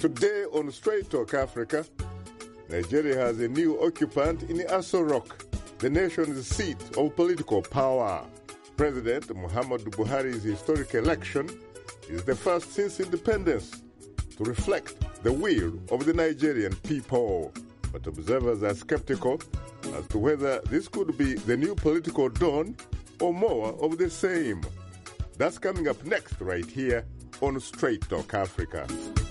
Today on Straight Talk Africa, Nigeria has a new occupant in Aso Rock, the nation's seat of political power. President Muhammadu Buhari's historic election is the first since independence to reflect the will of the Nigerian people. But observers are skeptical as to whether this could be the new political dawn or more of the same. That's coming up next right here on Straight Talk Africa.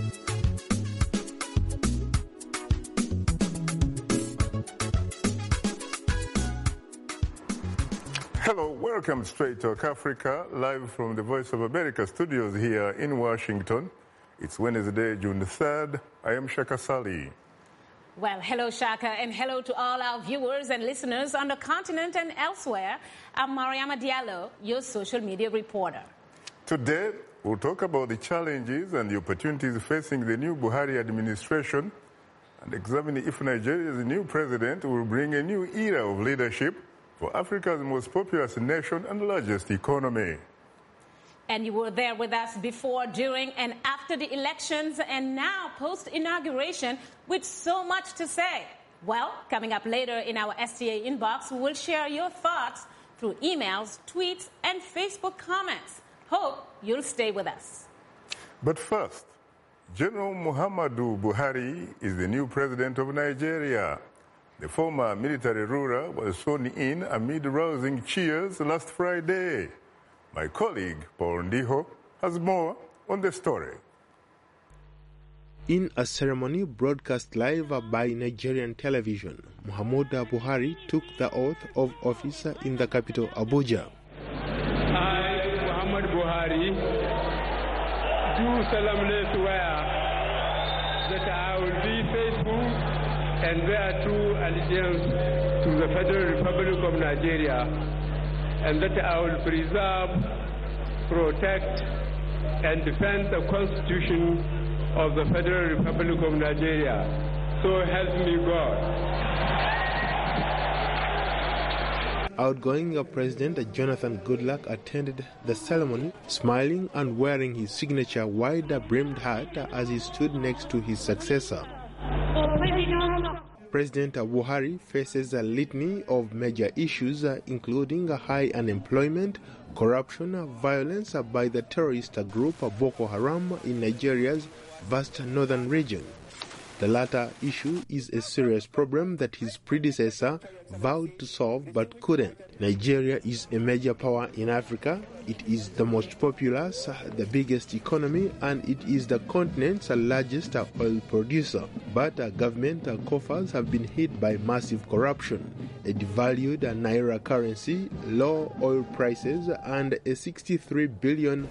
Hello, welcome to Straight Talk Africa, live from the Voice of America studios here in Washington. It's Wednesday, June 3rd. I am Shaka Sali. Well, hello, Shaka, and hello to all our viewers and listeners on the continent and elsewhere. I'm Mariama Diallo, your social media reporter. Today, we'll talk about the challenges and the opportunities facing the new Buhari administration and examine if Nigeria's new president will bring a new era of leadership for Africa's most populous nation and largest economy. And you were there with us before, during, and after the elections, and now post-inauguration with so much to say. Well, coming up later in our STA inbox, we will share your thoughts through emails, tweets, and Facebook comments. Hope you'll stay with us. But first, General Muhammadu Buhari is the new president of Nigeria. The former military ruler was sworn in amid rousing cheers last Friday. My colleague, Paul Ndiho, has more on the story. In a ceremony broadcast live by Nigerian television, Muhammadu Buhari took the oath of office in the capital, Abuja. I, Muhammadu Buhari, do solemnly swear that I will be faithful and bear true allegiance to the Federal Republic of Nigeria, and that I will preserve, protect, and defend the Constitution of the Federal Republic of Nigeria. So help me God. Outgoing President Jonathan Goodluck attended the ceremony, smiling and wearing his signature wide-brimmed hat as he stood next to his successor. President Buhari faces a litany of major issues, including high unemployment, corruption, violence by the terrorist group Boko Haram in Nigeria's vast northern region. The latter issue is a serious problem that his predecessor vowed to solve but couldn't. Nigeria is a major power in Africa. It is the most populous, the biggest economy, and it is the continent's largest oil producer. But government coffers have been hit by massive corruption, a devalued naira currency, low oil prices, and a $63 billion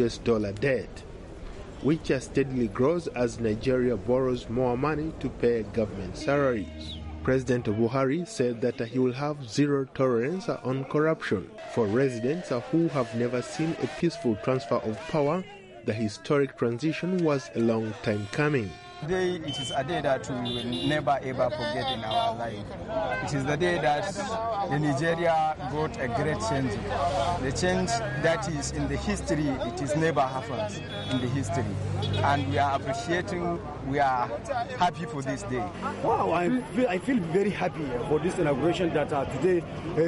debt, which steadily grows as Nigeria borrows more money to pay government salaries. President Buhari said that he will have zero tolerance on corruption. For residents who have never seen a peaceful transfer of power, the historic transition was a long time coming. Today, it is a day that we will never ever forget in our life. It is the day that the Nigeria got a great change. The change that is in the history, it is never happened in the history. And we are appreciating, we are happy for this day. Wow, I feel very happy for this inauguration that today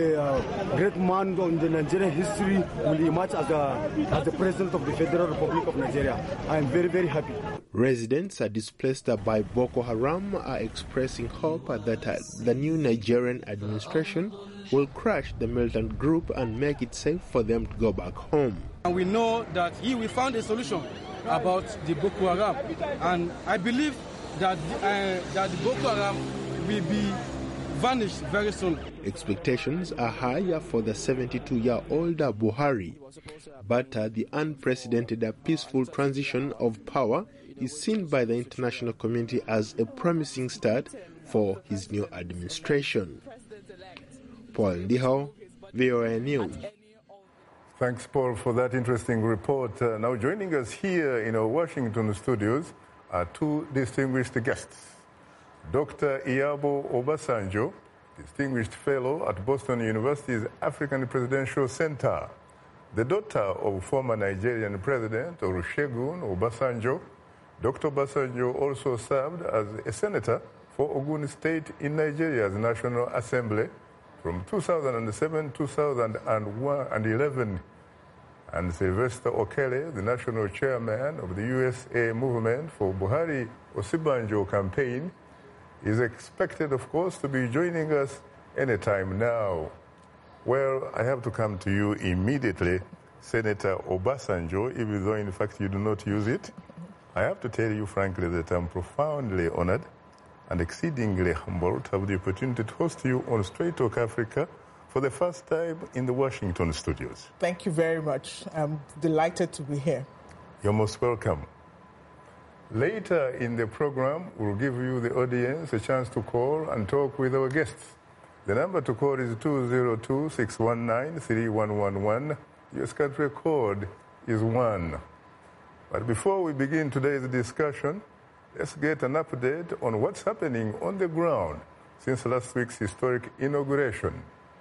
a great man in the Nigerian history will emerge as the president of the Federal Republic of Nigeria. I am very, very happy. Residents displaced by Boko Haram are expressing hope that the new Nigerian administration will crush the militant group and make it safe for them to go back home. And we know that we found a solution about the Boko Haram, and I believe that the Boko Haram will be vanished very soon. Expectations are high for the 72-year-old Buhari, but the unprecedented peaceful transition of power is seen by the international community as a promising start for his new administration. Paul Ndiho, VOA News. Thanks, Paul, for that interesting report. Now joining us here in our Washington studios are two distinguished guests. Dr. Iyabo Obasanjo, Distinguished Fellow at Boston University's African Presidential Center, the daughter of former Nigerian President Olusegun Obasanjo, Dr. Obasanjo also served as a senator for Ogun State in Nigeria's National Assembly from 2007 to 2011. And Sylvester Okele, the national chairman of the USA Movement for Buhari Osibanjo campaign, is expected, of course, to be joining us anytime now. Well, I have to come to you immediately, Senator Obasanjo, even though in fact you do not use it. I have to tell you frankly that I'm profoundly honored and exceedingly humbled to have the opportunity to host you on Straight Talk Africa for the first time in the Washington studios. Thank you very much. I'm delighted to be here. You're most welcome. Later in the program, we'll give you, the audience, a chance to call and talk with our guests. The number to call is 202-619-3111. US country code is 1. But before we begin today's discussion, let's get an update on what's happening on the ground since last week's historic inauguration.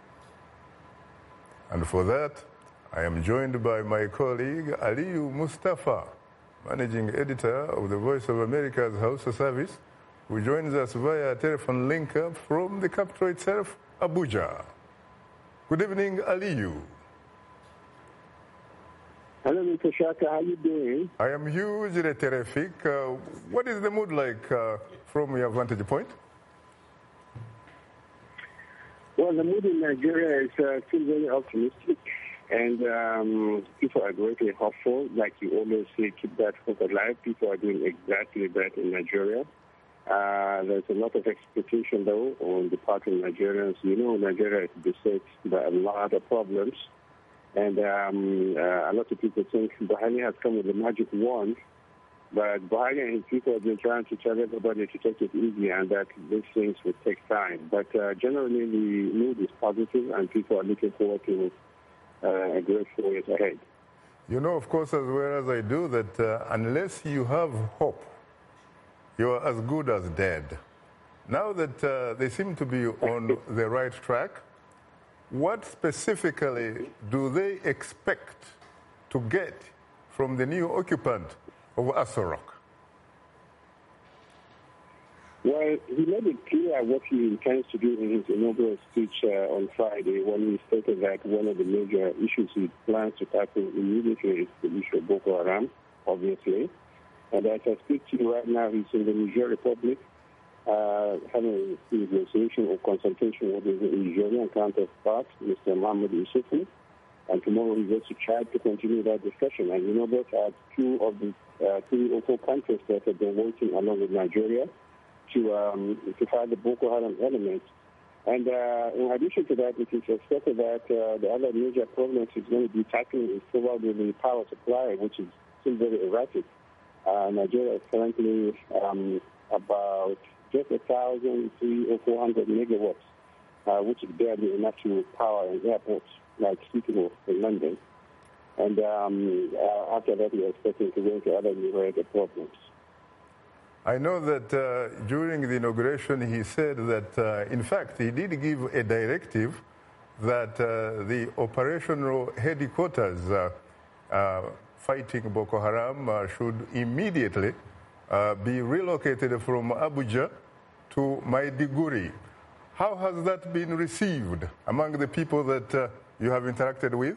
And for that, I am joined by my colleague Aliyu Mustafa, managing editor of the Voice of America's House Service, who joins us via telephone link-up from the capital itself, Abuja. Good evening, Aliyu. Hello, Mr. Shaka. How are you doing? I am hugely terrific. What is the mood like from your vantage point? Well, the mood in Nigeria is still very optimistic, and people are greatly hopeful. Like you always say, keep that hope alive. People are doing exactly that in Nigeria. There's a lot of expectation, though, on the part of Nigerians. You know, Nigeria is beset by a lot of problems. And a lot of people think Buhari has come with a magic wand, but Buhari and his people have been trying to tell everybody to take it easy and that these things will take time. But generally, the mood is positive and people are looking forward to a great 4 years ahead. You know, of course, as well as I do, that unless you have hope, you are as good as dead. Now that they seem to be on the right track, what specifically do they expect to get from the new occupant of Aso Rock? Well, he made it clear what he intends to do in his inaugural speech on Friday when he stated that one of the major issues he plans to tackle immediately is the issue of Boko Haram, obviously. And as I speak to you right now, he's in the Niger Republic, having a negotiation or consultation with his Nigerian counterpart, Mr. Mohamed Yusufu, and tomorrow he goes to Chad to continue that discussion. And you know, those are two of the 3 or 4 countries that have been working along with Nigeria to fight the Boko Haram elements. And in addition to that, it is expected that the other major problems is going to be tackling is probably the power supply, which is still very erratic. Nigeria is currently about just 1,300 or 400 megawatts, which is barely enough to power an airport like Heathrow in London. And after that, we are expecting to go into other numerated problems. I know that during the inauguration, he said that, in fact, he did give a directive that the operational headquarters fighting Boko Haram should immediately be relocated from Abuja to Maiduguri. How has that been received among the people that you have interacted with?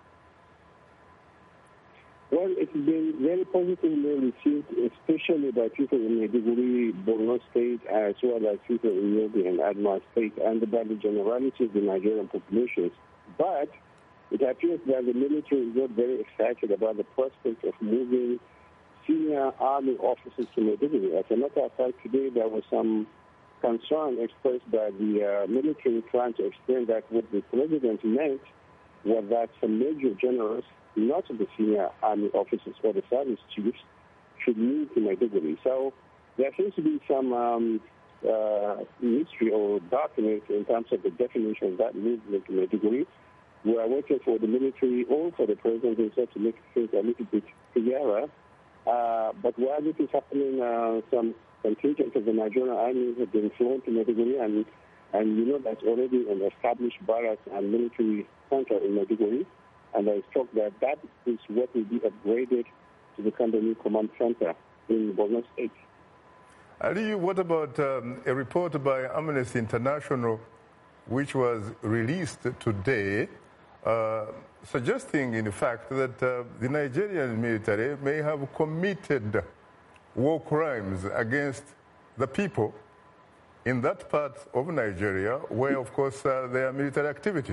Well, it's been very positively received, especially by people in Maiduguri, Borno State, as well as people in Yobe and Adamawa State, and by the generality of the Nigerian populations. But it appears that the military is not very excited about the prospect of moving senior army officers to Maiduguri. As a matter of fact, today there was some concern expressed by the military trying to explain that what the president meant was that some major generals, not the senior army officers or the service chiefs, should move to Maiduguri. So there seems to be some mystery or darkness in terms of the definition of that movement to Maiduguri. We are waiting for the military or for the president himself to make things a little bit clearer. But while this is happening, some contingent of the Nigerian army have been flown to Maiduguri, and you know that's already an established barracks and military center in Maiduguri. And there is talk that that is what will be upgraded to become the new command center in Borno State. Ali, what about a report by Amnesty International which was released today suggesting, in fact, that the Nigerian military may have committed war crimes against the people in that part of Nigeria where, of course, there are military activities?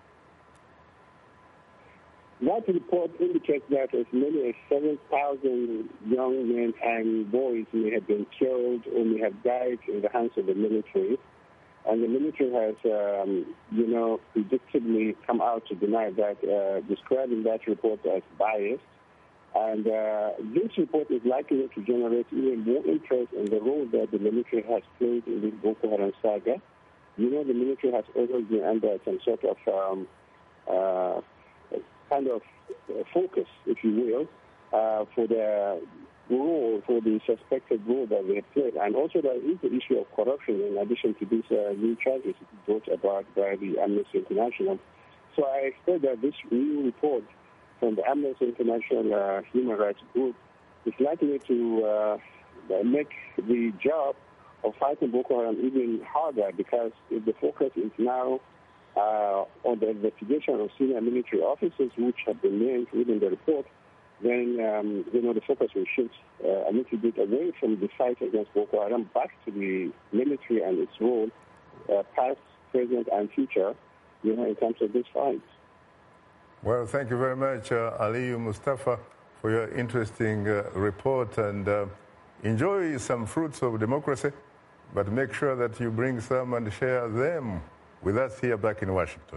That report indicates that as many as 7,000 young men and boys may have been killed or may have died in the hands of the military. And the military has, predictably come out to deny that, describing that report as biased. And this report is likely to generate even more interest in the role that the military has played in this Boko Haram saga. You know, the military has always been under some sort of kind of focus, if you will, for the role, for the suspected role that they have played. And also there is the issue of corruption in addition to these new charges brought about by the Amnesty International. So I expect that this new report from the Amnesty International Human Rights Group is likely to make the job of fighting Boko Haram even harder, because if the focus is now on the investigation of senior military officers which have been named within the report, then the focus will shift a little bit away from the fight against Boko Haram back to the military and its role, past, present, and future, in terms of this fight. Well, thank you very much, Aliyu Mustafa, for your interesting report, and enjoy some fruits of democracy, but make sure that you bring some and share them with us here back in Washington.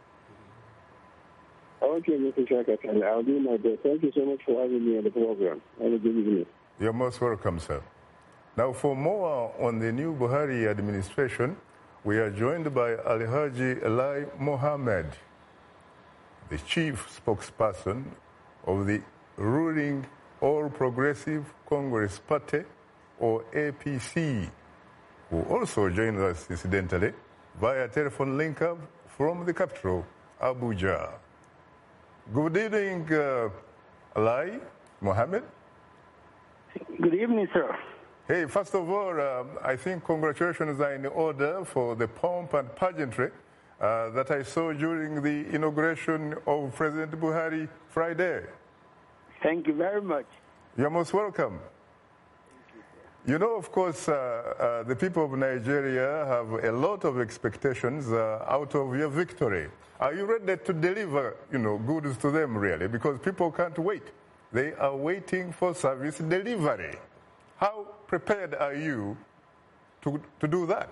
Okay, Mr. Shaka, I'll do my best. Thank you so much for having me on the program. Have a good evening. You're most welcome, sir. Now, for more on the new Buhari administration, we are joined by Alhaji Lai Mohammed, the chief spokesperson of the ruling All Progressive Congress Party, or APC, who also joined us, incidentally, via telephone link-up from the capital, Abuja. Good evening, Lai Mohammed. Good evening, sir. Hey, first of all, I think congratulations are in order for the pomp and pageantry that I saw during the inauguration of President Buhari Friday. Thank you very much. You're most welcome. You know, of course, the people of Nigeria have a lot of expectations out of your victory. Are you ready to deliver, goods to them, really? Because people can't wait. They are waiting for service delivery. How prepared are you to do that?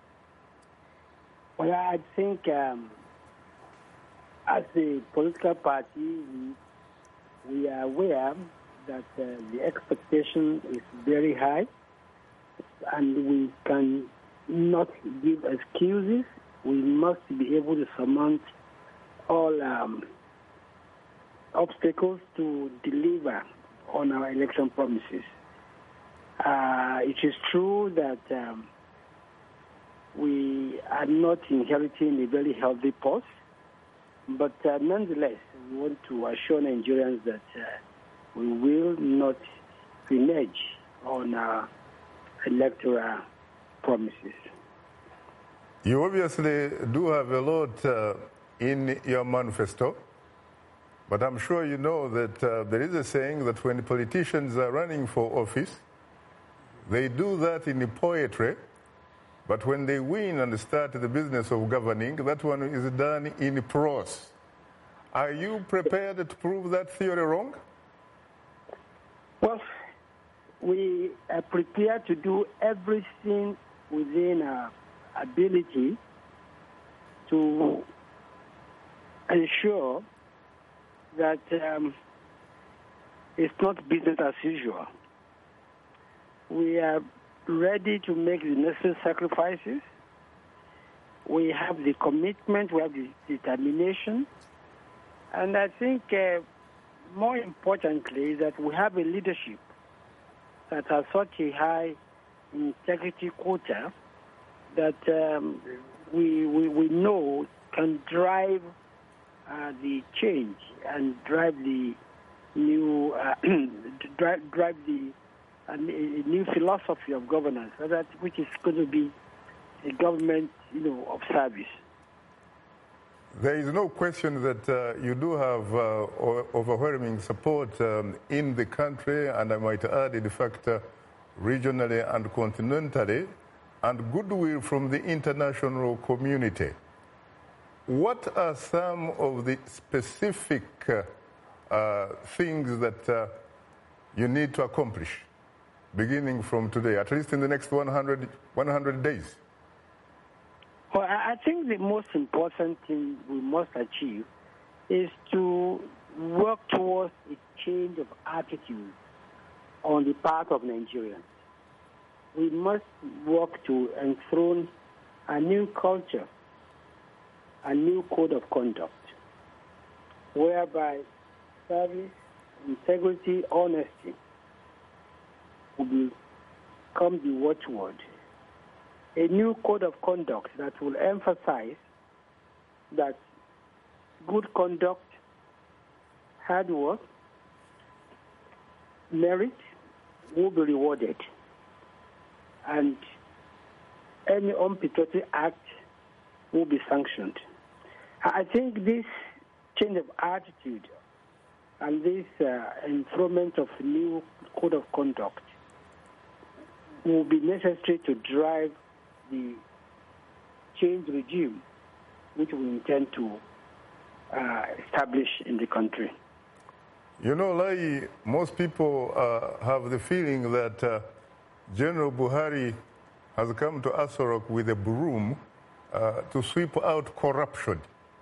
Well, I think as a political party, we are aware that the expectation is very high, and we can not give excuses. We must be able to surmount all obstacles to deliver on our election promises. It is true that we are not inheriting a very healthy pulse, but nonetheless, we want to assure Nigerians that we will not renege on our electoral promises. You obviously do have a lot in your manifesto, but I'm sure you know that there is a saying that when politicians are running for office, they do that in poetry, but when they win and start the business of governing, that one is done in prose. Are you prepared to prove that theory wrong? Well, we are prepared to do everything within our ability to ensure that it's not business as usual. We are ready to make the necessary sacrifices. We have the commitment, we have the determination, and I think more importantly is that we have a leadership that has such a high integrity quota that we know can drive the change and drive the new drive the a new philosophy of governance, which is going to be a government, of service. There is no question that you do have overwhelming support in the country, and I might add, in fact, regionally and continentally, and goodwill from the international community. What are some of the specific things that you need to accomplish beginning from today, at least in the next 100 days? Well, I think the most important thing we must achieve is to work towards a change of attitude on the part of Nigerians. We must work to enthrone a new culture, a new code of conduct, whereby service, integrity, honesty will become the watchword. A new code of conduct that will emphasize that good conduct, hard work, merit will be rewarded, and any unpatriotic act will be sanctioned. I think this change of attitude and this enthronement of new code of conduct will be necessary to drive the change regime which we intend to establish in the country. Lai, most people have the feeling that General Buhari has come to Aso Rock with a broom to sweep out corruption.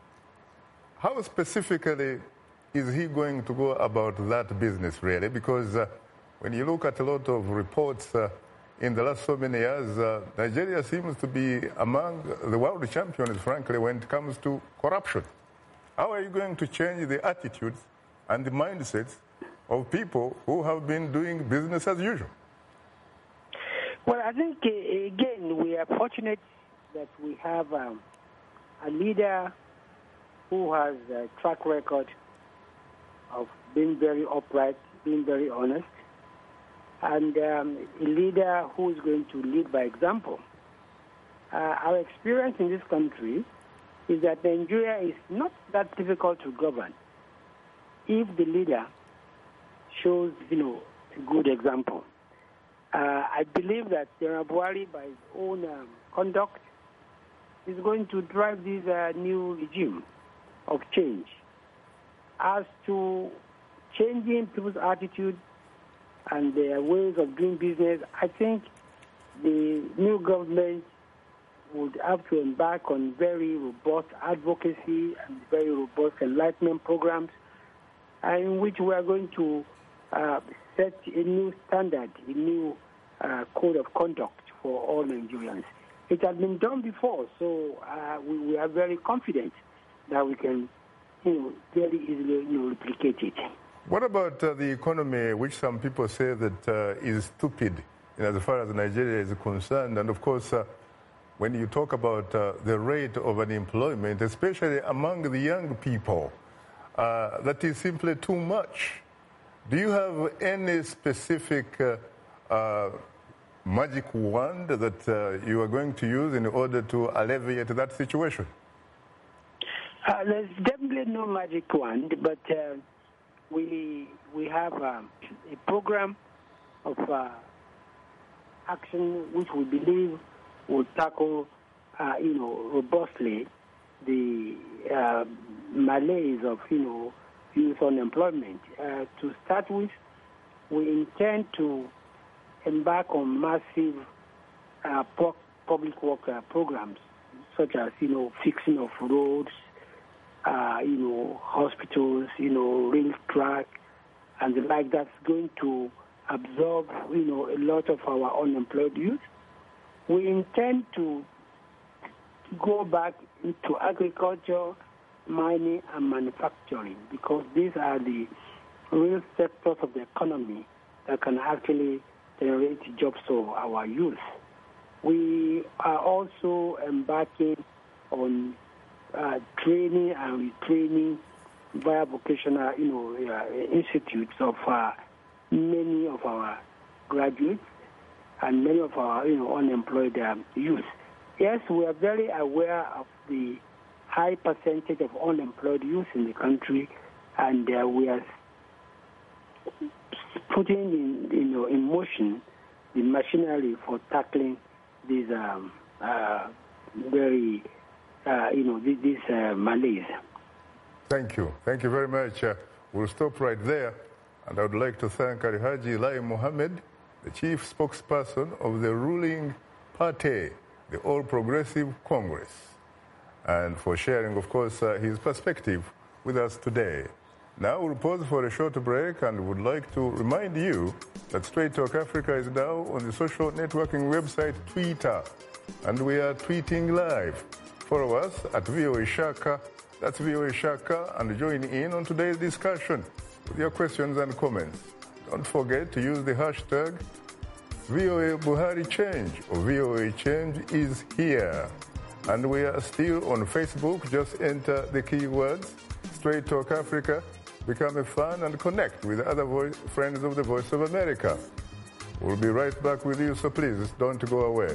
How specifically is he going to go about that business, really? Because when you look at a lot of reports in the last so many years, Nigeria seems to be among the world champions, frankly, when it comes to corruption. How are you going to change the attitudes and the mindsets of people who have been doing business as usual? Well, I think, again, we are fortunate that we have a leader who has a track record of being very upright, being very honest, and a leader who is going to lead by example. Our experience in this country is that Nigeria is not that difficult to govern if the leader shows, a good example. I believe that General Buhari, by his own conduct, is going to drive this new regime of change. As to changing people's attitude and their ways of doing business, I think the new government would have to embark on very robust advocacy and very robust enlightenment programs, in which we are going to set a new standard, a new code of conduct for all Nigerians. It has been done before, so we are very confident that we can very easily replicate it. What about the economy, which some people say that is stupid as far as Nigeria is concerned? And of course, when you talk about the rate of unemployment, especially among the young people, that is simply too much. Do you have any specific magic wand that you are going to use in order to alleviate that situation? There's definitely no magic wand, but we have a program of action which we believe will tackle, robustly the malaise of, youth unemployment. To start with, we intend to embark on massive public work programs, such as, fixing of roads, hospitals, rail track, and the like. That's going to absorb, a lot of our unemployed youth. We intend to go back into agriculture, mining, and manufacturing, because these are the real sectors of the economy that can actually generate jobs for our youth. We are also embarking on training and retraining via vocational, institutes of many of our graduates and many of our unemployed youth. Yes, we are very aware of the high percentage of unemployed youth in the country, and we are putting in motion the machinery for tackling these this malaise. Thank you. Thank you very much. We'll stop right there. And I would like to thank Alhaji Lai Mohammed, the chief spokesperson of the ruling party, the All Progressive Congress, and for sharing, of course, his perspective with us today. Now we'll pause for a short break and would like to remind you that Straight Talk Africa is now on the social networking website Twitter, and we are tweeting live. Follow us at VOA Shaka, that's VOA Shaka, and join in on today's discussion with your questions and comments. Don't forget to use the hashtag VOA Buhari Change, or VOA Change is here. And we are still on Facebook. Just enter the keywords Straight Talk Africa, become a fan and connect with other friends of the Voice of America. We'll be right back with you, so please don't go away.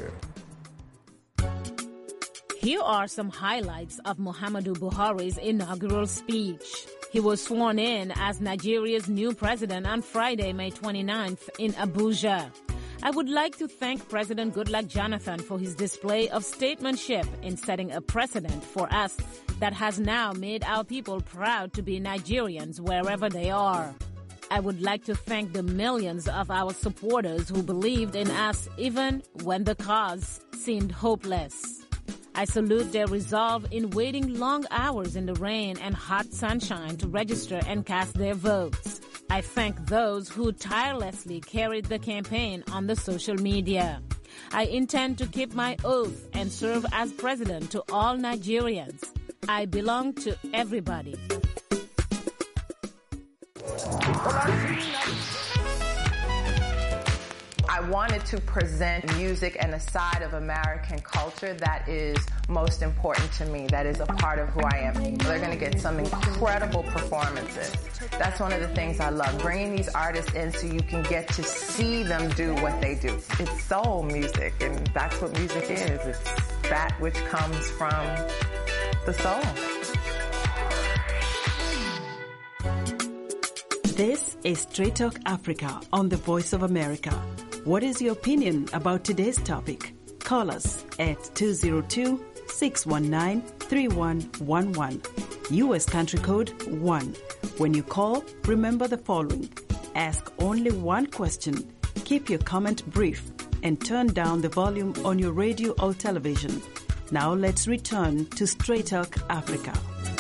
Here are some highlights of Muhammadu Buhari's inaugural speech. He was sworn in as Nigeria's new president on Friday, May 29th in Abuja. I would like to thank President Goodluck Jonathan for his display of statesmanship in setting a precedent for us that has now made our people proud to be Nigerians wherever they are. I would like to thank the millions of our supporters who believed in us even when the cause seemed hopeless. I salute their resolve in waiting long hours in the rain and hot sunshine to register and cast their votes. I thank those who tirelessly carried the campaign on the social media. I intend to keep my oath and serve as president to all Nigerians. I belong to everybody. I wanted to present music and a side of American culture that is most important to me, that is a part of who I am. They're going to get some incredible performances. That's one of the things I love, bringing these artists in so you can get to see them do what they do. It's soul music, and that's what music is. It's that which comes from the soul. This is Straight Talk Africa on the Voice of America. What is your opinion about today's topic? Call us at 202-619-3111. U.S. country code 1. When you call, remember the following. Ask only one question, keep your comment brief, and turn down the volume on your radio or television. Now let's return to Straight Talk Africa.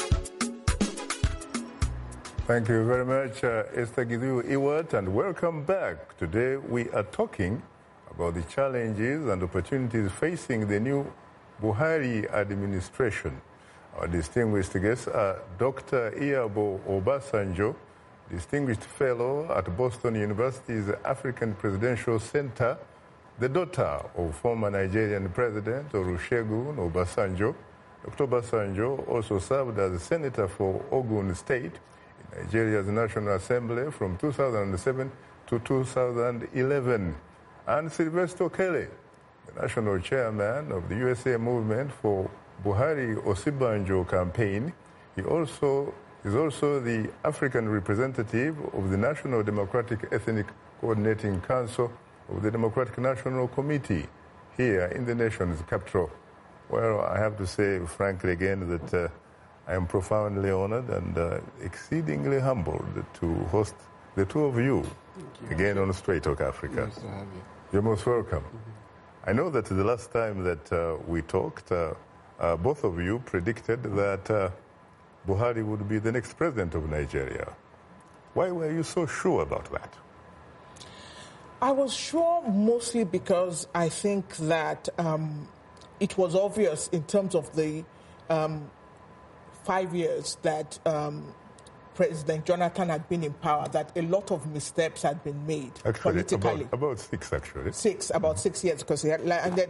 Thank you very much, Esther Gizu Ewart, and welcome back. Today we are talking about the challenges and opportunities facing the new Buhari administration. Our distinguished guests are Dr. Iyabo Obasanjo, Distinguished Fellow at Boston University's African Presidential Center, the daughter of former Nigerian President Olusegun Obasanjo. Dr. Obasanjo also served as a senator for Ogun State, Nigeria's National Assembly from 2007 to 2011. And Sylvester Kelly, the national chairman of the USA Movement for Buhari Osibanjo campaign. He is also the African representative of the National Democratic Ethnic Coordinating Council of the Democratic National Committee here in the nation's capital. Well, I have to say, frankly, again, that I am profoundly honored and exceedingly humbled to host the two of you again on Straight Talk Africa. Nice to have you. You're most welcome. I know that the last time that we talked, both of you predicted that Buhari would be the next president of Nigeria. Why were you so sure about that? I was sure mostly because I think that it was obvious in terms of the 5 years that President Jonathan had been in power, that a lot of missteps had been made politically. About 6, actually. About 6 years, because he had ended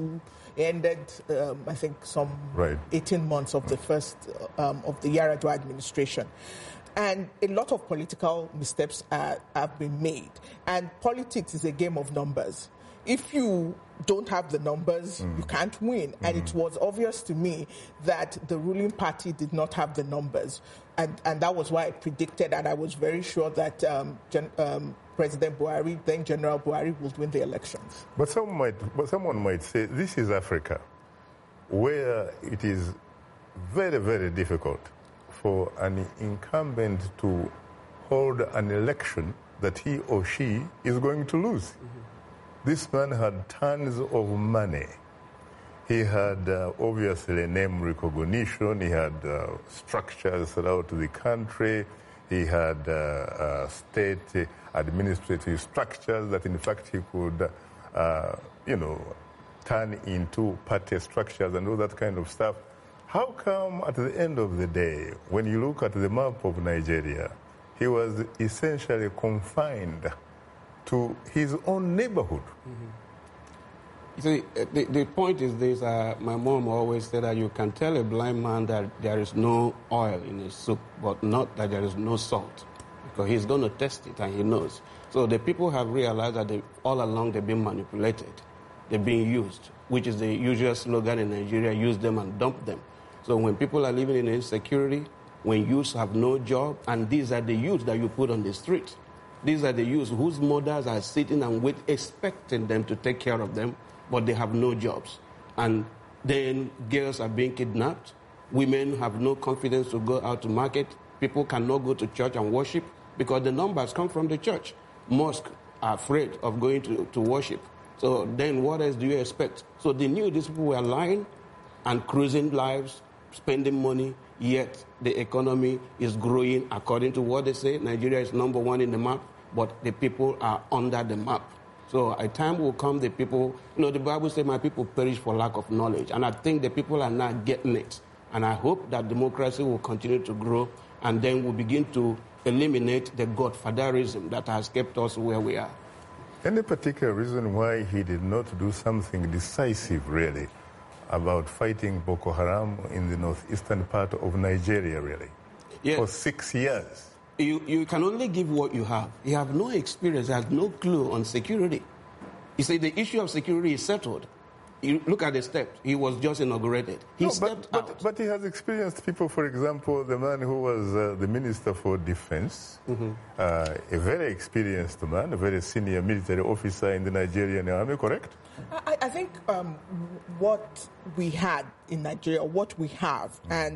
I think, some 18 months of the first of the Yar'Adua administration. And a lot of political missteps have been made. And politics is a game of numbers. If you don't have the numbers, you can't win. And it was obvious to me that the ruling party did not have the numbers. And that was why I predicted, and I was very sure that President Buhari, then General Buhari, would win the elections. But someone might say, this is Africa, where it is very, very difficult for an incumbent to hold an election that he or she is going to lose. This man had tons of money. He had obviously name recognition. He had structures throughout the country. He had state administrative structures that, in fact, he could, turn into party structures and all that kind of stuff. How come at the end of the day, when you look at the map of Nigeria, he was essentially confined to his own neighborhood? You see, the point is this, my mom always said that you can tell a blind man that there is no oil in his soup, but not that there is no salt, because he's going to test it and he knows. So the people have realized that all along they've been manipulated, they're being used, which is the usual slogan in Nigeria, use them and dump them. So when people are living in insecurity, when youths have no job, and these are the youths that you put on the street, these are the youths whose mothers are sitting and expecting them to take care of them, but they have no jobs. And then girls are being kidnapped. Women have no confidence to go out to market. People cannot go to church and worship because the numbers come from the church. Mosques are afraid of going to worship. So then what else do you expect? So they knew these people were lying and cruising lives, spending money, yet the economy is growing according to what they say. Nigeria is number 1 in the map, but the people are under the map. So a time will come, the people, the Bible says, my people perish for lack of knowledge. And I think the people are now getting it. And I hope that democracy will continue to grow, and then we'll begin to eliminate the godfatherism that has kept us where we are. Any particular reason why he did not do something decisive, really, about fighting Boko Haram in the northeastern part of Nigeria, really, for 6 years? You can only give what you have. You have no experience, you have no clue on security. You see, the issue of security is settled. You look at the steps. He was just inaugurated. He stepped out. But he has experienced people, for example, the man who was the Minister for Defense, a very experienced man, a very senior military officer in the Nigerian army, correct? I think what we had in Nigeria, what we have, and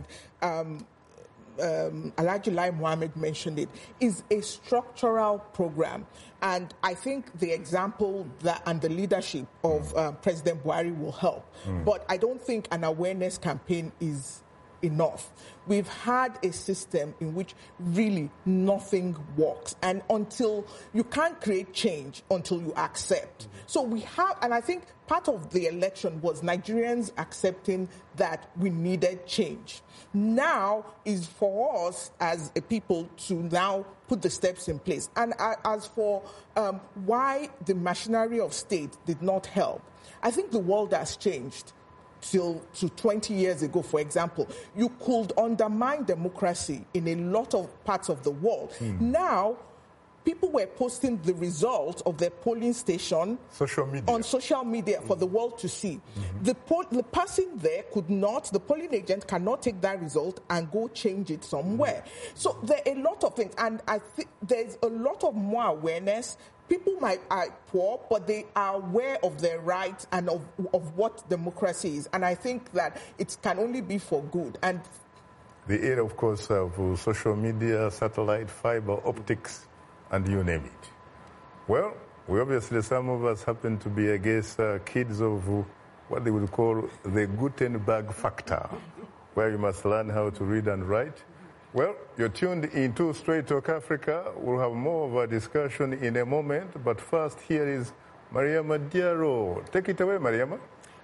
Alhaji Lai Mohammed mentioned it, is a structural program. And I think the example and the leadership of President Buhari will help. But I don't think an awareness campaign is enough. We've had a system in which really nothing works. And you can't create change until you accept. So we have, and I think part of the election was Nigerians accepting that we needed change. Now is for us as a people to now put the steps in place. And as for why the machinery of state did not help, I think the world has changed. To 20 years ago, for example, you could undermine democracy in a lot of parts of the world. Now, people were posting the results of their polling station on social media for the world to see. The person there the polling agent cannot take that result and go change it somewhere. So there are a lot of things, and I think there's a lot of more awareness. People are poor, but they are aware of their rights and of what democracy is. And I think that it can only be for good. And the era, of course, of social media, satellite, fiber, optics, and you name it. Well, some of us happen to be, I guess, kids of what they would call the Gutenberg factor, where you must learn how to read and write. Well, you're tuned into Straight Talk Africa. We'll have more of a discussion in a moment, but first here is Mariama Diaro. Take it away, Mariama.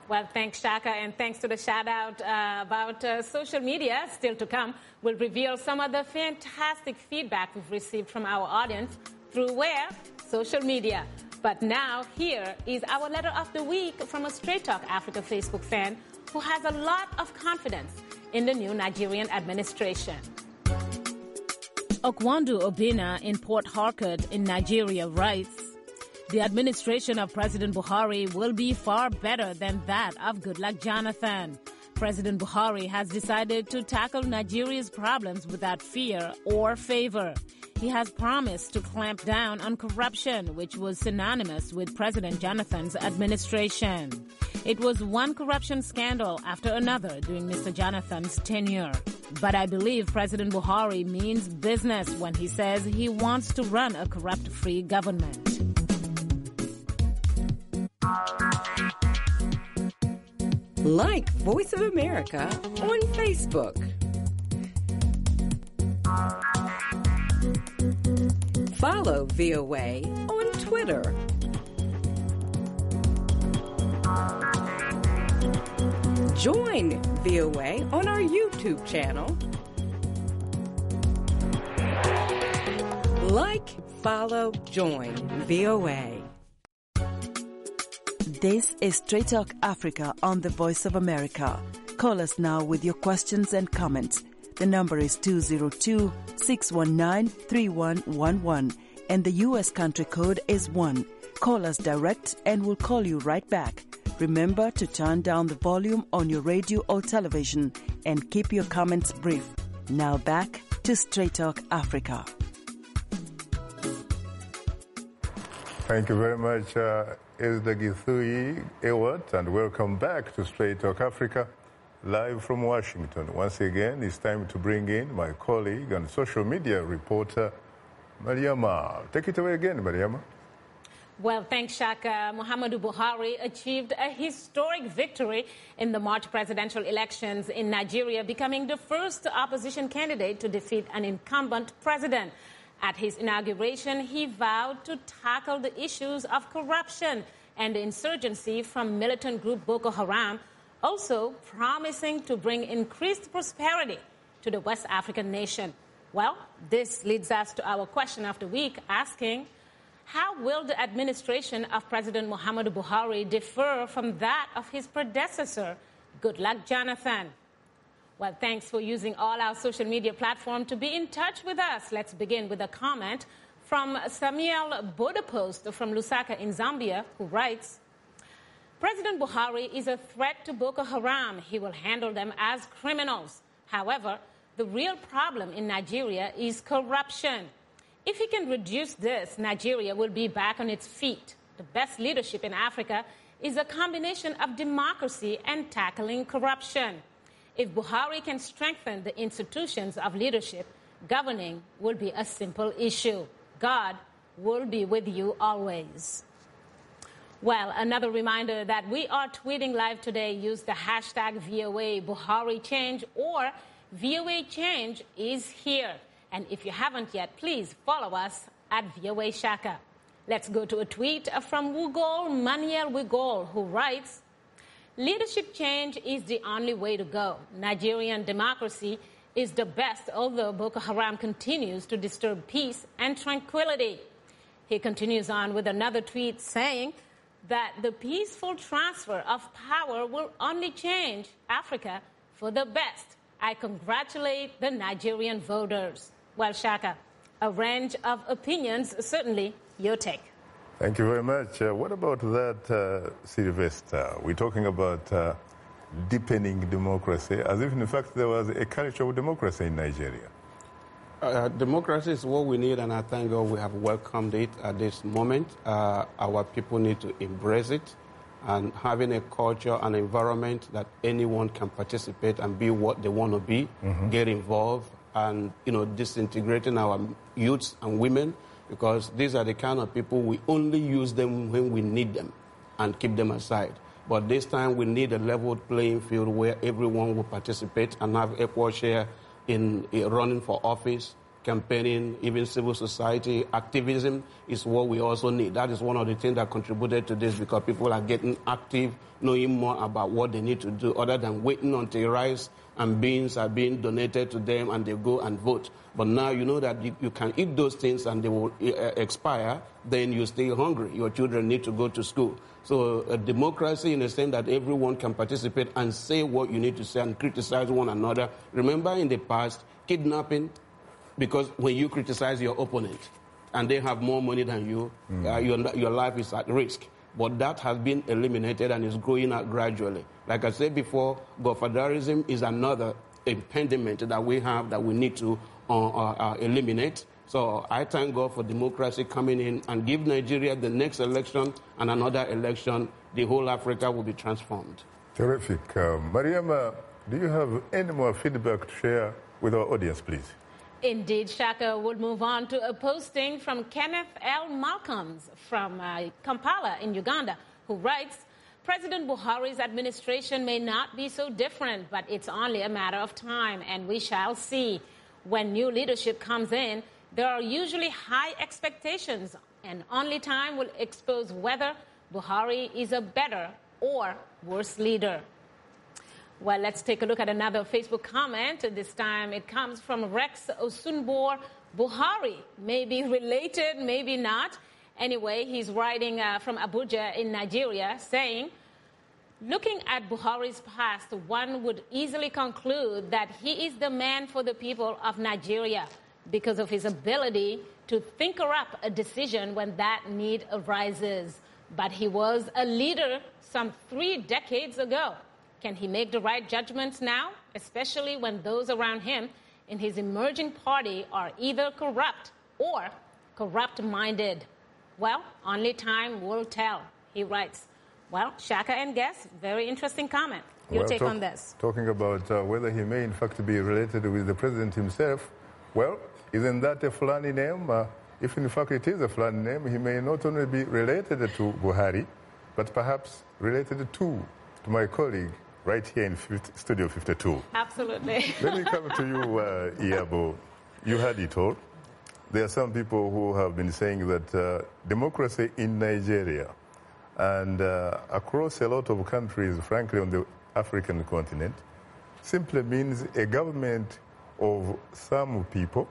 Well, thanks, Shaka, and thanks to the shout-out about social media still to come. We'll reveal some of the fantastic feedback we've received from our audience through where? Social media. But now, here is our letter of the week from a Straight Talk Africa Facebook fan who has a lot of confidence in the new Nigerian administration. Okwandu Obina in Port Harcourt in Nigeria writes, the administration of President Buhari will be far better than that of Goodluck Jonathan. President Buhari has decided to tackle Nigeria's problems without fear or favor. He has promised to clamp down on corruption, which was synonymous with President Jonathan's administration. It was one corruption scandal after another during Mr. Jonathan's tenure. But I believe President Buhari means business when he says he wants to run a corrupt-free government. Like Voice of America on Facebook. Follow VOA on Twitter. Join VOA on our YouTube channel. Like, follow, join VOA. This is Straight Talk Africa on the Voice of America. Call us now with your questions and comments. The number is 202-619-3111 and the U.S. country code is 1. Call us direct and we'll call you right back. Remember to turn down the volume on your radio or television and keep your comments brief. Now back to Straight Talk Africa. Thank you very much, Ezda Githui Ewart, and welcome back to Straight Talk Africa, live from Washington. Once again, it's time to bring in my colleague and social media reporter, Mariama. Take it away again, Mariama. Well, thanks, Shaka. Muhammadu Buhari achieved a historic victory in the March presidential elections in Nigeria, becoming the first opposition candidate to defeat an incumbent president. At his inauguration, he vowed to tackle the issues of corruption and insurgency from militant group Boko Haram, also promising to bring increased prosperity to the West African nation. Well, this leads us to our question of the week, asking, how will the administration of President Muhammadu Buhari differ from that of his predecessor, Goodluck Jonathan? Well, thanks for using all our social media platforms to be in touch with us. Let's begin with a comment from Samuel Bodapost from Lusaka in Zambia, who writes, President Buhari is a threat to Boko Haram. He will handle them as criminals. However, the real problem in Nigeria is corruption. If he can reduce this, Nigeria will be back on its feet. The best leadership in Africa is a combination of democracy and tackling corruption. If Buhari can strengthen the institutions of leadership, governing will be a simple issue. God will be with you always. Well, another reminder that we are tweeting live today. Use the hashtag VOA Buhari Change or VOA Change is here. And if you haven't yet, please follow us at VOA Shaka. Let's go to a tweet from Wugol Manuel Wigol, who writes, leadership change is the only way to go. Nigerian democracy is the best, although Boko Haram continues to disturb peace and tranquility. He continues on with another tweet saying that the peaceful transfer of power will only change Africa for the best. I congratulate the Nigerian voters. Well, Shaka, a range of opinions, certainly your take. Thank you very much. What about that, Sylvester? We're talking about deepening democracy, as if, in fact, there was a culture of democracy in Nigeria. Democracy is what we need, and I thank God we have welcomed it at this moment. Our people need to embrace it, and having a culture and environment that anyone can participate and be what they want to be, get involved, and, disintegrating our youths and women, because these are the kind of people we only use them when we need them and keep them aside. But this time we need a leveled playing field where everyone will participate and have equal share in running for office campaigning, even civil society activism is what we also need. That is one of the things that contributed to this, because people are getting active, knowing more about what they need to do, other than waiting until rice and beans are being donated to them and they go and vote. But now you know that you can eat those things and they will expire, then you stay hungry. Your children need to go to school. So a democracy in the sense that everyone can participate and say what you need to say and criticize one another. Remember in the past, kidnapping, because when you criticize your opponent and they have more money than you, your life is at risk. But that has been eliminated and is growing out gradually. Like I said before, godfatherism is another impediment that we have that we need to eliminate. So I thank God for democracy coming in and give Nigeria the next election and another election. The whole Africa will be transformed. Terrific. Mariama, do you have any more feedback to share with our audience, please? Indeed, Shaka would move on to a posting from Kenneth L. Malcolms from Kampala in Uganda, who writes, President Buhari's administration may not be so different, but it's only a matter of time, and we shall see. When new leadership comes in, there are usually high expectations, and only time will expose whether Buhari is a better or worse leader. Well, let's take a look at another Facebook comment. This time it comes from Rex Osunbor. Buhari may be related, maybe not. Anyway, he's writing from Abuja in Nigeria, saying, looking at Buhari's past, one would easily conclude that he is the man for the people of Nigeria because of his ability to think up a decision when that need arises. But he was a leader some 3 decades ago. Can he make the right judgments now, especially when those around him in his emerging party are either corrupt or corrupt-minded? Well, only time will tell, he writes. Well, Shaka and Guess, very interesting comment. Your take on this? Talking about whether he may in fact be related with the president himself, well, isn't that a Fulani name? If in fact it is a Fulani name, he may not only be related to Buhari, but perhaps related to my colleague right here in Studio 52. Absolutely. Let me come to you, Iyabo. You heard it all. There are some people who have been saying that democracy in Nigeria and across a lot of countries, frankly, on the African continent, simply means a government of some people,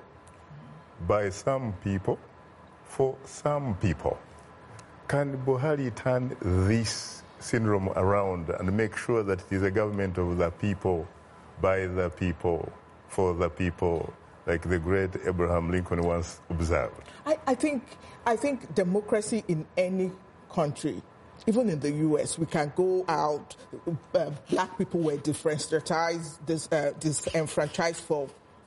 by some people, for some people. Can Buhari turn this syndrome around and make sure that it is a government of the people, by the people, for the people, like the great Abraham Lincoln once observed? I think democracy in any country, even in the U.S., we can go out. Black people were disenfranchised for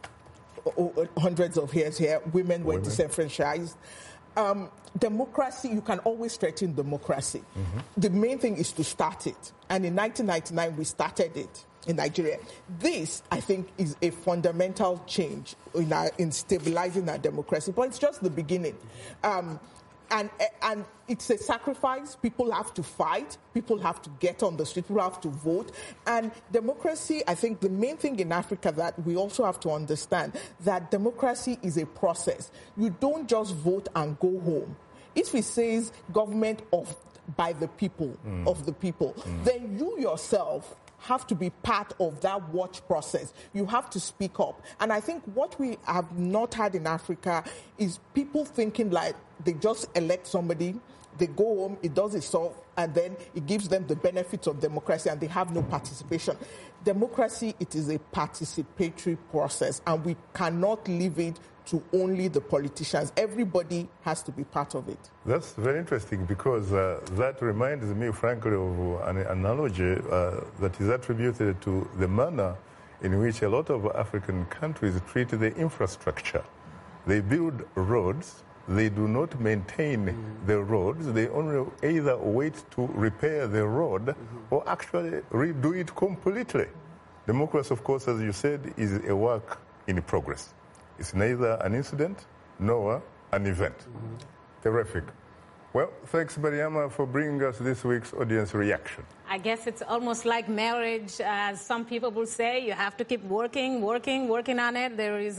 hundreds of years here. Women were disenfranchised. Democracy, you can always threaten democracy. Mm-hmm. The main thing is to start it. And in 1999, we started it in Nigeria. This, I think, is a fundamental change in stabilizing our democracy. But it's just the beginning. And it's a sacrifice. People have to fight. People have to get on the street. People have to vote. And democracy, I think the main thing in Africa that we also have to understand, that democracy is a process. You don't just vote and go home. If it says government by the people, of the people, then you yourself have to be part of that watch process. You have to speak up. And I think what we have not had in Africa is people thinking like they just elect somebody, they go home, it does itself, and then it gives them the benefits of democracy and they have no participation. Democracy, it is a participatory process, and we cannot leave it to only the politicians. Everybody has to be part of it. That's very interesting, because that reminds me, frankly, of an analogy that is attributed to the manner in which a lot of African countries treat the infrastructure. They build roads, they do not maintain the roads, they only either wait to repair the road or actually redo it completely. Democracy, of course, as you said, is a work in progress. It's neither an incident nor an event. Terrific. Well, thanks, Mariama, for bringing us this week's audience reaction. I guess it's almost like marriage. As some people will say, you have to keep working on it. There is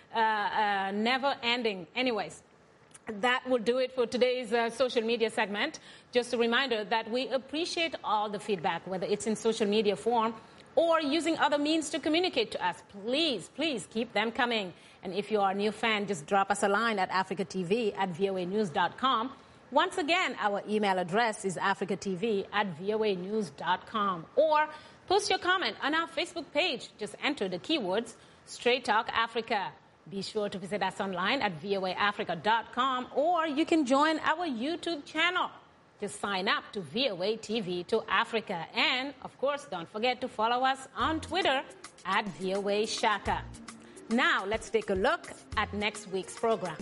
never ending. Anyways, that will do it for today's social media segment. Just a reminder that we appreciate all the feedback, whether it's in social media form or using other means to communicate to us. Please keep them coming. And if you are a new fan, just drop us a line at africatv@voanews.com. Once again, our email address is africatv@voanews.com. Or post your comment on our Facebook page. Just enter the keywords Straight Talk Africa. Be sure to visit us online at voaafrica.com, or you can join our YouTube channel. Just sign up to VOA TV to Africa. And, of course, don't forget to follow us on Twitter at VOA Shaka. Now, let's take a look at next week's program.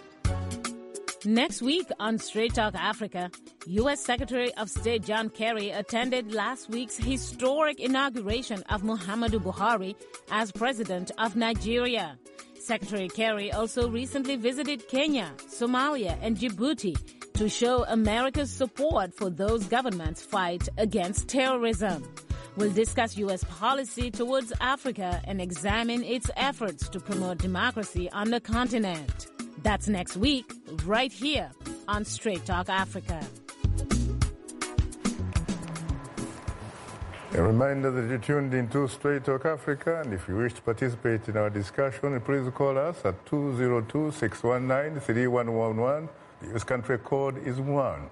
Next week on Straight Talk Africa, U.S. Secretary of State John Kerry attended last week's historic inauguration of Muhammadu Buhari as President of Nigeria. Secretary Kerry also recently visited Kenya, Somalia, and Djibouti to show America's support for those governments' fight against terrorism. We'll discuss U.S. policy towards Africa and examine its efforts to promote democracy on the continent. That's next week, right here on Straight Talk Africa. A reminder that you're tuned into Straight Talk Africa, and if you wish to participate in our discussion, please call us at 202-619-3111. The US country code is 1.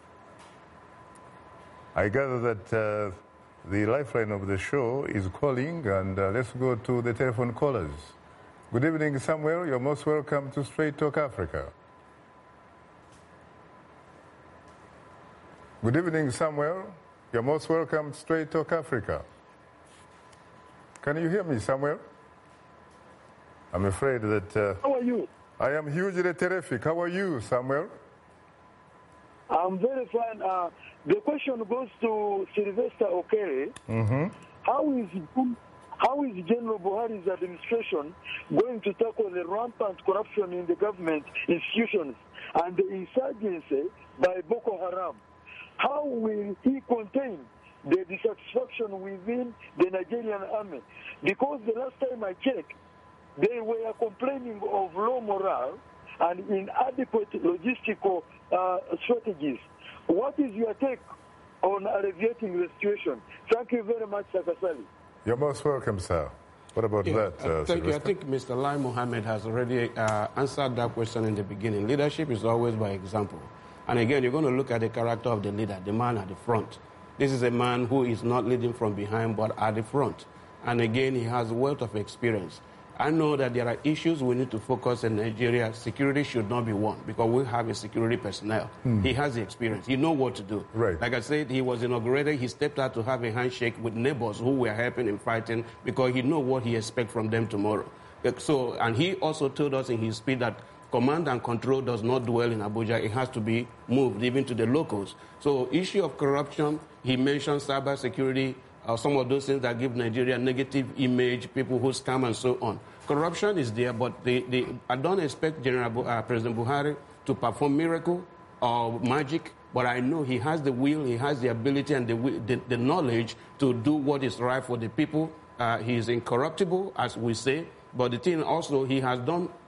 I gather that the lifeline of the show is calling, and let's go to the telephone callers. Good evening, Samuel. You're most welcome to Straight Talk Africa. Good evening, Samuel. You're most welcome to Straight Talk Africa. Can you hear me, Samuel? I'm afraid that... How are you? I am hugely terrific. How are you, Samuel? I'm very fine. The question goes to Sylvester Okere. Mm-hmm. How is General Buhari's administration going to tackle the rampant corruption in the government institutions and the insurgency by Boko Haram? How will he contain the dissatisfaction within the Nigerian army? Because the last time I checked, they were complaining of low morale and inadequate logistical strategies. What is your take on alleviating the situation? Thank you very much, Sakasali. You're most welcome, sir. What about that? Thank you. I think Mr. Lai Mohammed has already answered that question in the beginning. Leadership is always by example. And again, you're going to look at the character of the leader, the man at the front. This is a man who is not leading from behind, but at the front. And again, he has a wealth of experience. I know that there are issues we need to focus in Nigeria. Security should not be one, because we have a security personnel. He has the experience. He knows what to do. Right. Like I said, he was inaugurated. He stepped out to have a handshake with neighbors who were helping him fighting, because he knows what he expects from them tomorrow. So, and he also told us in his speech that command and control does not dwell in Abuja. It has to be moved even to the locals. So issue of corruption, he mentioned cyber security, some of those things that give Nigeria negative image, people who scam and so on. Corruption is there, but I don't expect President Buhari to perform miracle or magic, but I know he has the will, he has the ability and the knowledge to do what is right for the people. He is incorruptible, as we say, but the thing also he has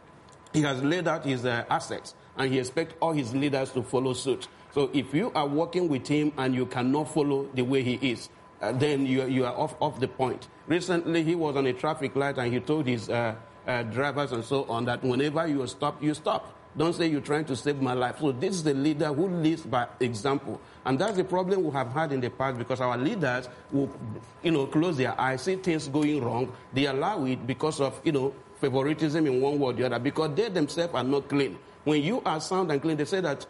laid out his assets, and he expects all his leaders to follow suit. So if you are working with him and you cannot follow the way he is, then you are off the point. Recently, he was on a traffic light and he told his drivers and so on that whenever you stop, you stop. Don't say you're trying to save my life. So this is the leader who leads by example. And that's the problem we have had in the past, because our leaders will, close their eyes, see things going wrong. They allow it because of, favoritism in one way or the other, because they themselves are not clean. When you are sound and clean, they say that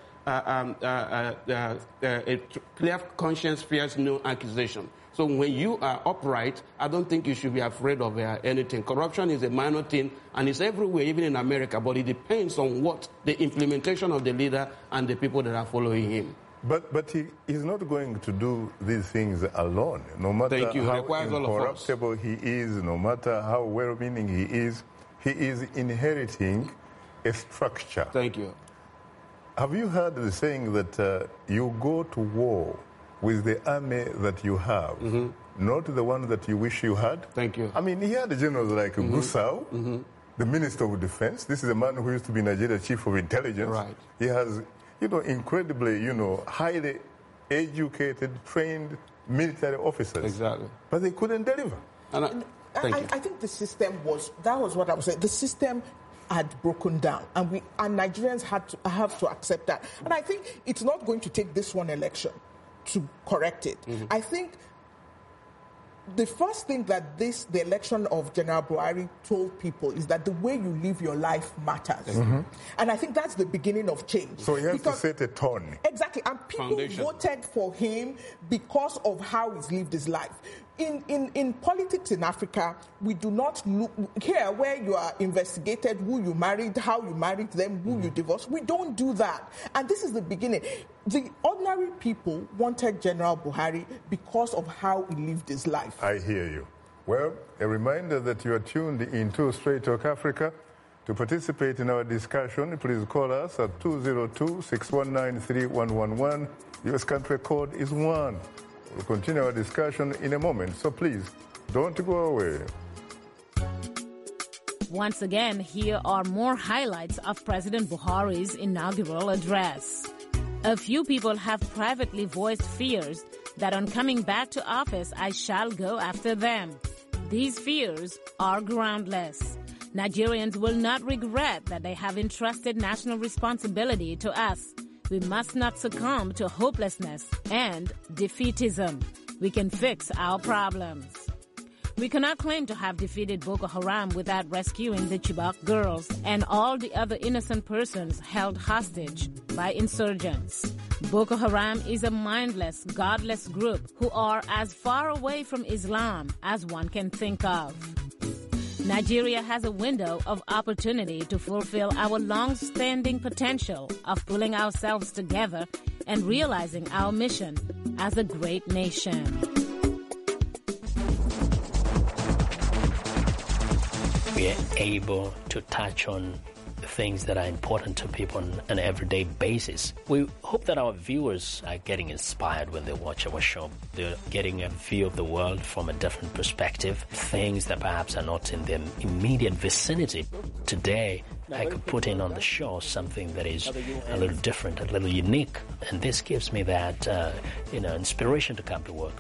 a clear conscience fears no accusation. So when you are upright, I don't think you should be afraid of anything. Corruption is a minor thing, and it's everywhere, even in America, but it depends on what the implementation of the leader and the people that are following him. But he is not going to do these things alone. No matter how incorruptible he is, no matter how well-meaning he is inheriting a structure. Thank you. Have you heard the saying that you go to war with the army that you have, not the one that you wish you had? Thank you. I mean, he had generals like Gusau, the Minister of Defense. This is a man who used to be Nigeria's Chief of Intelligence. Right. He has, incredibly, highly educated, trained military officers. Exactly. But they couldn't deliver. I think the system that was what I was saying. The system had broken down, and Nigerians have to accept that. And I think it's not going to take this one election to correct it. Mm-hmm. I think the first thing that the election of General Buhari told people is that the way you live your life matters. Mm-hmm. And I think that's the beginning of change. So he has to set a tone. Exactly. And people voted for him because of how he's lived his life. In politics in Africa, we do not look here where you are investigated, who you married, how you married them, who you divorced. We don't do that. And this is the beginning. The ordinary people wanted General Buhari because of how he lived his life. I hear you. Well, a reminder that you are tuned into Straight Talk Africa. To participate in our discussion, please call us at 202-619-3111. US country code is 1. We'll continue our discussion in a moment, so please don't go away. Once again, here are more highlights of President Buhari's inaugural address. A few people have privately voiced fears that on coming back to office, I shall go after them. These fears are groundless. Nigerians will not regret that they have entrusted national responsibility to us. We must not succumb to hopelessness and defeatism. We can fix our problems. We cannot claim to have defeated Boko Haram without rescuing the Chibok girls and all the other innocent persons held hostage by insurgents. Boko Haram is a mindless, godless group who are as far away from Islam as one can think of. Nigeria has a window of opportunity to fulfill our long-standing potential of pulling ourselves together and realizing our mission as a great nation. We are able to touch on things that are important to people on an everyday basis. We hope that our viewers are getting inspired when they watch our show. They're getting a view of the world from a different perspective, things that perhaps are not in their immediate vicinity. Today, I could put in on the show something that is a little different, a little unique, and this gives me that, inspiration to come to work.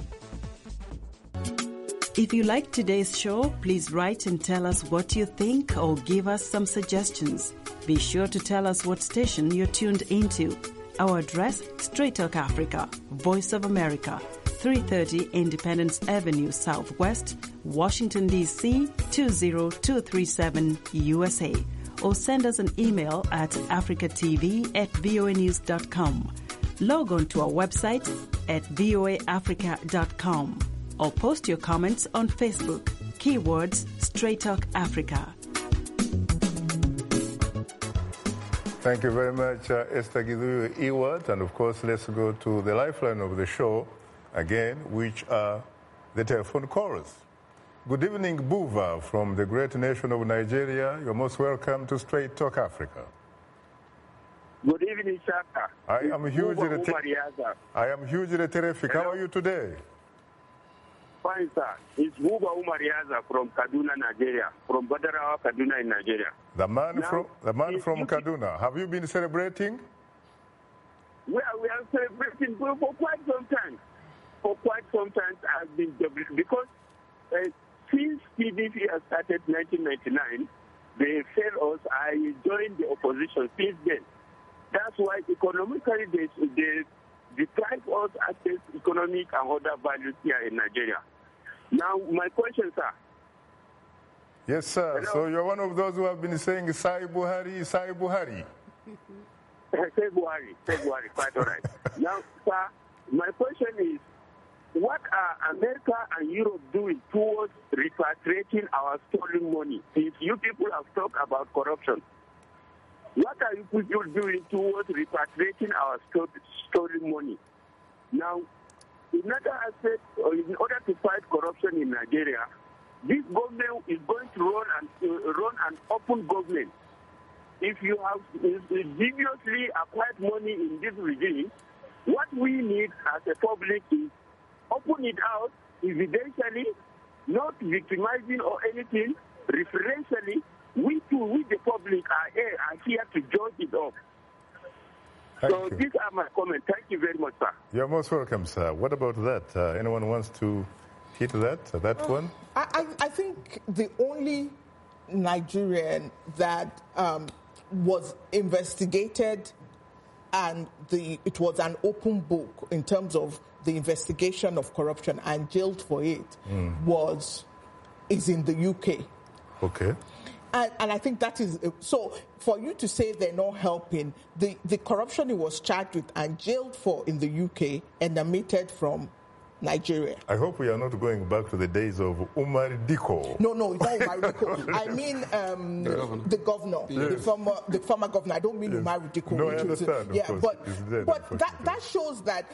If you like today's show, please write and tell us what you think or give us some suggestions. Be sure to tell us what station you're tuned into. Our address, Straight Talk Africa, Voice of America, 330 Independence Avenue Southwest, Washington, D.C. 20237 USA. Or send us an email at africatv@voanews.com. Log on to our website at voaafrica.com. Or post your comments on Facebook. Keywords Straight Talk Africa. Thank you very much, Esther Giduyu Ewart. And of course, let's go to the lifeline of the show again, which are the telephone callers. Good evening, Buva, from the great nation of Nigeria. You're most welcome to Straight Talk Africa. Good evening, Shaka. I am hugely terrific. Hello. How are you today? Fine, sir. It's Buba Umariaza from Kaduna, Nigeria, from Badarawa, Kaduna in Nigeria. The man from Kaduna. Have you been celebrating? Well, we are celebrating for quite some time. For quite some time, I've been because since PDP has started 1999, they failed us. I joined the opposition since then. That's why economically they deprive us access economic and other values here in Nigeria. Now, my question, sir. Yes, sir. Hello? So you're one of those who have been saying, Sai Buhari, Sai Buhari. Say Buhari, quite all right. Now, sir, my question is, what are America and Europe doing towards repatriating our stolen money? Since you people have talked about corruption, what are you people doing towards repatriating our stolen money? Now, in order to fight corruption in Nigeria, this government is going to run an open government. If you have deviously acquired money in this regime, what we need as a public is open it out evidentially, not victimizing or anything, referentially, we too, we the public are here to judge it up. So these are my comments. Thank you very much, sir. You're most welcome, sir. What about that? Anyone wants to hit that one? I think the only Nigerian that was investigated and it was an open book in terms of the investigation of corruption and jailed for it is in the UK. Okay. And I think that is, so for you to say they're not helping, the corruption he was charged with and jailed for in the UK emanated from Nigeria. I hope we are not going back to the days of Umar Diko. No, it's not Umar Diko. I mean the governor, yes. the former governor. I don't mean Umar Diko. No, I understand. But that shows that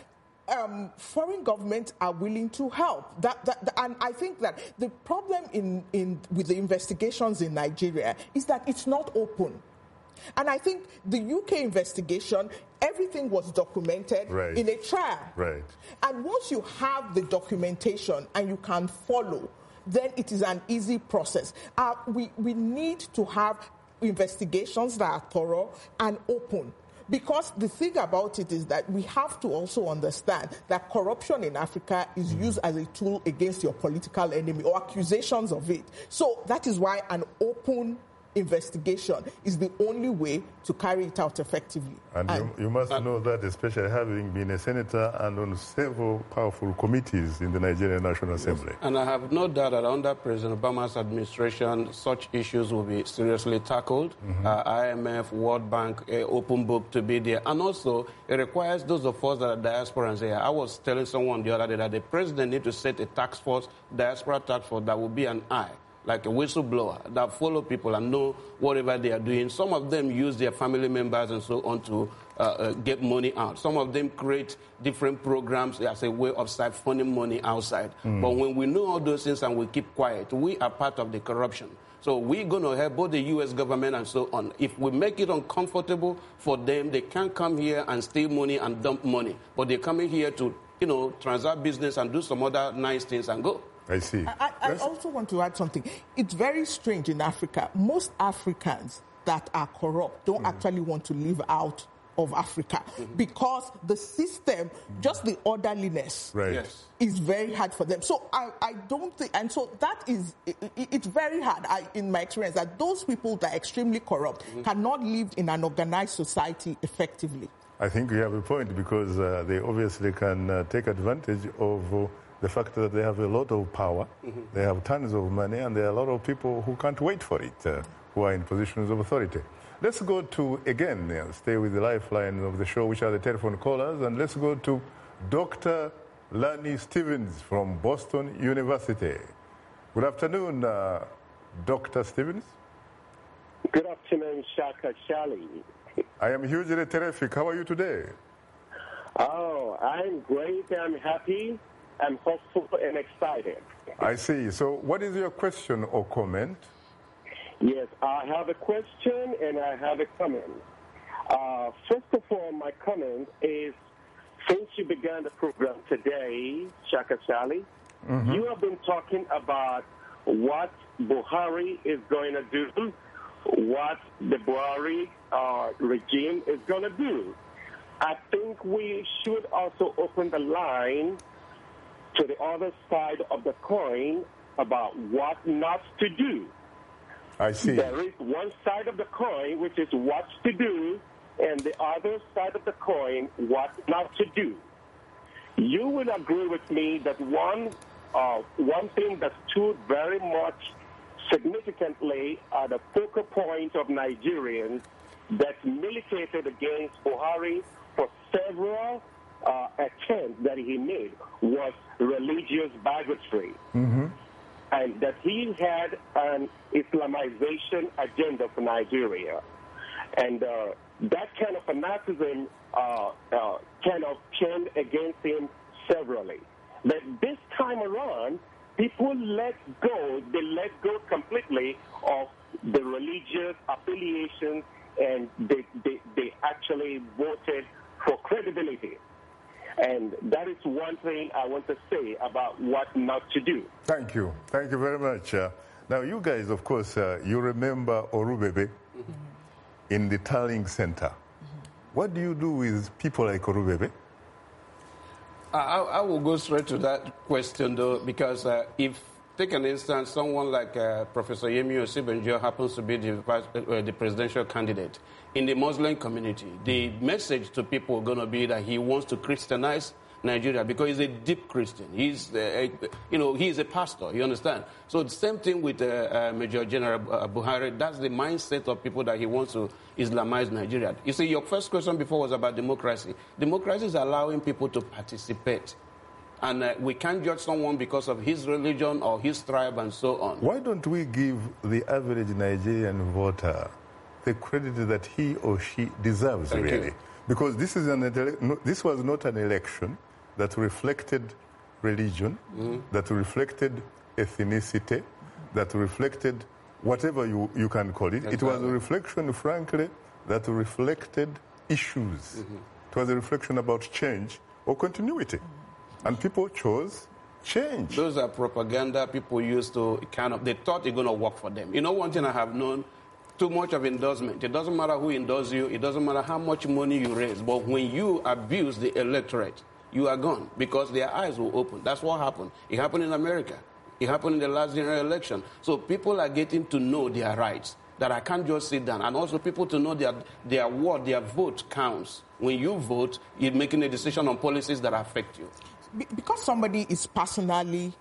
foreign governments are willing to help. And I think that the problem with the investigations in Nigeria is that it's not open. And I think the UK investigation, everything was documented in a trial. Right. And once you have the documentation and you can follow, then it is an easy process. We need to have investigations that are thorough and open. Because the thing about it is that we have to also understand that corruption in Africa is used as a tool against your political enemy or accusations of it. So that is why an open investigation is the only way to carry it out effectively. And you must know that, especially having been a senator and on several powerful committees in the Nigerian National Assembly. And I have no doubt that under President Obama's administration, such issues will be seriously tackled. IMF, World Bank, open book to be there. And also, it requires those of us that are diasporans here. I was telling someone the other day that the president needs to set a task force, diaspora task force, that will be an eye, like a whistleblower, that follow people and know whatever they are doing. Some of them use their family members and so on to get money out. Some of them create different programs as a way of siphoning money outside. But when we know all those things and we keep quiet, we are part of the corruption. So we're going to help both the U.S. government and so on. If we make it uncomfortable for them, they can't come here and steal money and dump money. But they're coming here to, transact business and do some other nice things and go. I see. I also want to add something. It's very strange in Africa. Most Africans that are corrupt don't actually want to live out of Africa because the system, just the orderliness, is very hard for them. So I don't think, and so that is, it's very hard, in my experience, that those people that are extremely corrupt cannot live in an organized society effectively. I think you have a point because they obviously can take advantage of the fact that they have a lot of power, they have tons of money, and there are a lot of people who can't wait for it, who are in positions of authority. Let's go to, again, stay with the lifeline of the show, which are the telephone callers, and let's go to Dr. Lani Stevens from Boston University. Good afternoon, Dr. Stevens. Good afternoon, Shaka Shali. I am hugely terrific. How are you today? Oh, I'm great. I'm happy. I'm hopeful and excited. I see. So what is your question or comment? Yes, I have a question and I have a comment. First of all, my comment is, since you began the program today, Shaka Shali, you have been talking about what Buhari is going to do, what the Buhari regime is going to do. I think we should also open the line to the other side of the coin about what not to do. I see. There is one side of the coin, which is what to do, and the other side of the coin, what not to do. You will agree with me that one thing that stood very much significantly at the focal point of Nigerians that militated against Buhari for several attempts that he made was religious bigotry. And that he had an Islamization agenda for Nigeria. And that kind of fanaticism kind of turned against him severally. But this time around, people let go completely of the religious affiliations, and they actually voted for credibility. And that is one thing I want to say about what not to do. Thank you. Thank you very much. Now, you guys, of course, you remember Orubebe in the Tarling Center. What do you do with people like Orubebe? I will go straight to that question, though, because if, take an instance, someone like Professor Yemi Osibanjo happens to be the presidential candidate in the Muslim community, the message to people is going to be that he wants to Christianize Nigeria because he's a deep Christian. He's a pastor, you understand? So the same thing with Major General Buhari. That's the mindset of people that he wants to Islamize Nigeria. You see, your first question before was about democracy. Democracy is allowing people to participate. And we can't judge someone because of his religion or his tribe and so on. Why don't we give the average Nigerian voter the credit that he or she deserves, Thank really? you. Because this was not an election that reflected religion, that reflected ethnicity, that reflected whatever you can call it. It was a reflection, frankly, that reflected issues. It was a reflection about change or continuity. And people chose change. Those are propaganda people used to they thought it's going to work for them. You know, one thing I have known, too much of endorsement. It doesn't matter who endorses you. It doesn't matter how much money you raise. But when you abuse the electorate, you are gone because their eyes will open. That's what happened. It happened in America. It happened in the last general election. So people are getting to know their rights, that I can't just sit down. And also people to know their vote counts. When you vote, you're making a decision on policies that affect you. Because somebody is personally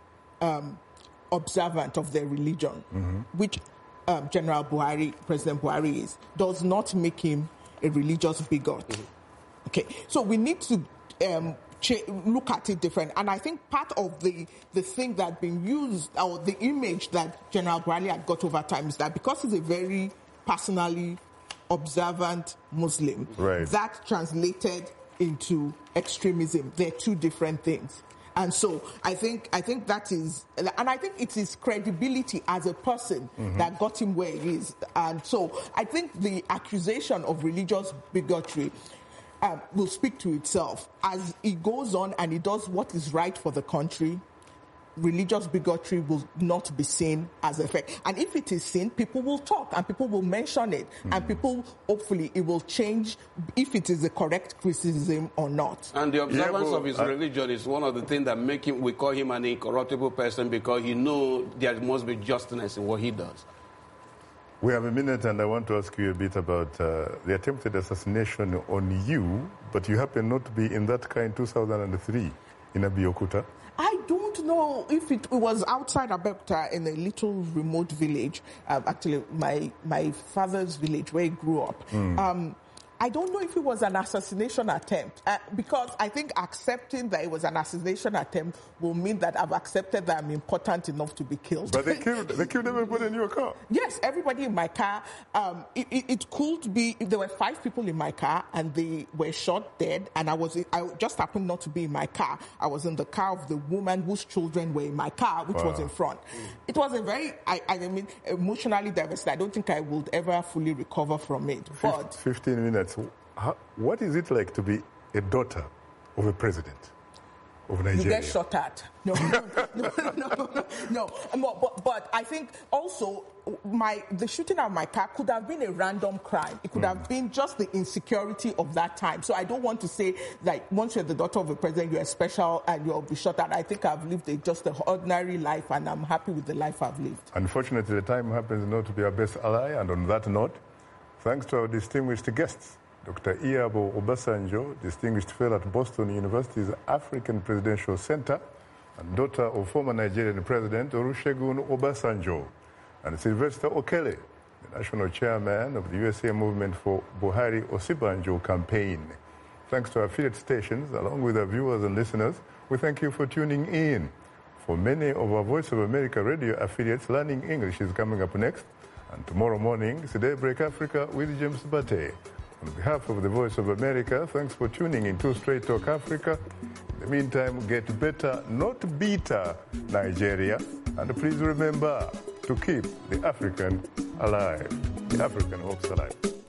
observant of their religion, which General Buhari, President Buhari is, does not make him a religious bigot. Okay, so we need to look at it different. And I think part of the thing that been used, or the image that General Buhari had got over time, is that because he's a very personally observant Muslim, that translated into extremism. They're two different things. And so I think that is, and I think it is credibility as a person that got him where he is. And so I think the accusation of religious bigotry will speak to itself. As he goes on and he does what is right for the country, religious bigotry will not be seen as a fact. And if it is seen, people will talk and people will mention it. And people, hopefully, it will change if it is a correct criticism or not. And the observance of his religion is one of the things that we call him an incorruptible person, because he knows there must be justice in what he does. We have a minute, and I want to ask you a bit about the attempted assassination on you, but you happen not to be in that car in 2003 in Abeokuta. I don't know if it was outside Abeokuta in a little remote village, actually my father's village where he grew up. I don't know if it was an assassination attempt, because I think accepting that it was an assassination attempt will mean that I've accepted that I'm important enough to be killed. But they killed everybody in your car? Yes, everybody in my car. It could be, there were 5 people in my car and they were shot dead, and I just happened not to be in my car. I was in the car of the woman whose children were in my car, which was in front. It was a very, emotionally devastating. I don't think I would ever fully recover from it. But 15 minutes. What is it like to be a daughter of a president of Nigeria? You get shot at. No. But I think also the shooting of my car could have been a random crime. It could have been just the insecurity of that time. So I don't want to say that once you're the daughter of a president, you're special and you'll be shot at. I think I've lived just an ordinary life, and I'm happy with the life I've lived. Unfortunately, the time happens not to be our best ally. And on that note, thanks to our distinguished guests, Dr. Iyabo Obasanjo, distinguished fellow at Boston University's African Presidential Center, and daughter of former Nigerian President Olusegun Obasanjo, and Sylvester Okele, the national chairman of the USA Movement for Buhari Osibanjo campaign. Thanks to our affiliate stations, along with our viewers and listeners, we thank you for tuning in. For many of our Voice of America radio affiliates, Learning English is coming up next, and tomorrow morning is Daybreak Africa with James Bate. On behalf of the Voice of America, thanks for tuning in to Straight Talk Africa. In the meantime, get better, not bitter, Nigeria. And please remember to keep the African alive, the African hopes alive.